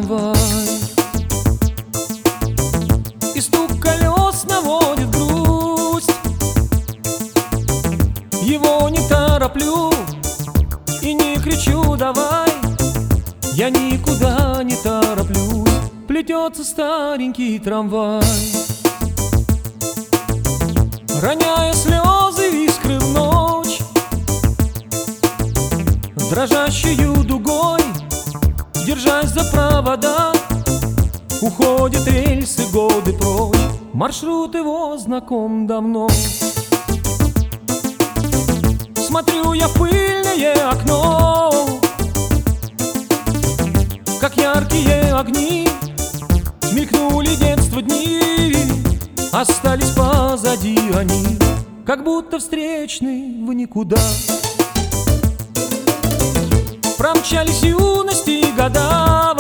трамвай, и стук колес наводит грусть. Его не тороплю и не кричу давай, я никуда не тороплюсь. Плетется старенький трамвай, роняя слезы, искры в ночь. Дрожащую дугой, держась за провода, уходят рельсы, годы прочь. Маршрут его знаком давно. Смотрю я в пыльное окно, как яркие огни мелькнули детство дни, остались позади они, как будто встречны в никуда. Промчались юности и года,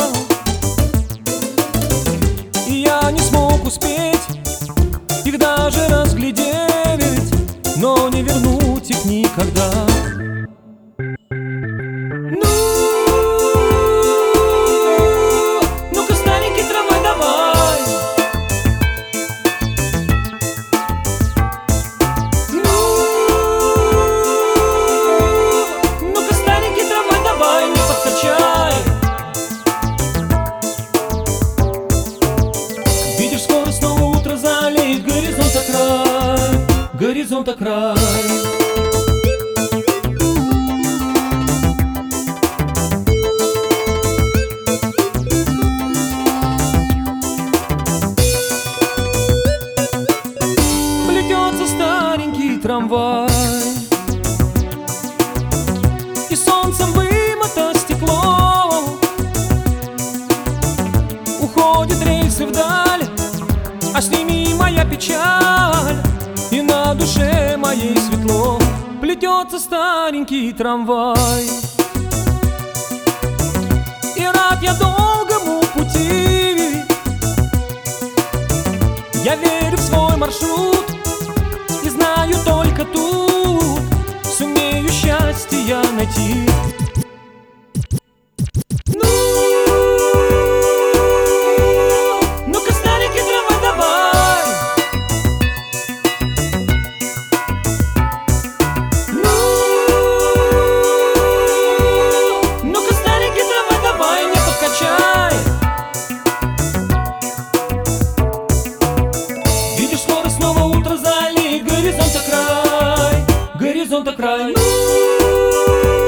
и я не смог успеть их даже разглядеть, но не вернуть их никогда. Ну-ка, старенький трамвай, давай. Ну-ка, старенький трамвай, давай, не подкачай. Видишь, скоро снова утро залеет горизонта край, горизонта край. Плетется старенький трамвай, и солнцем вымыто стекло. Уходят рельсы вдаль, а с ними и моя печаль, и на душе моей светло. Плетется старенький трамвай, и рад я долгому пути. Я верю в свой маршрут и знаю, только тут сумею счастье я найти. Ну-ка, старенький трамвай, давай. Ну-ка, старенький трамвай, давай, не подкачай. Видишь, скоро снова утро залит горизонта край, горизонта край.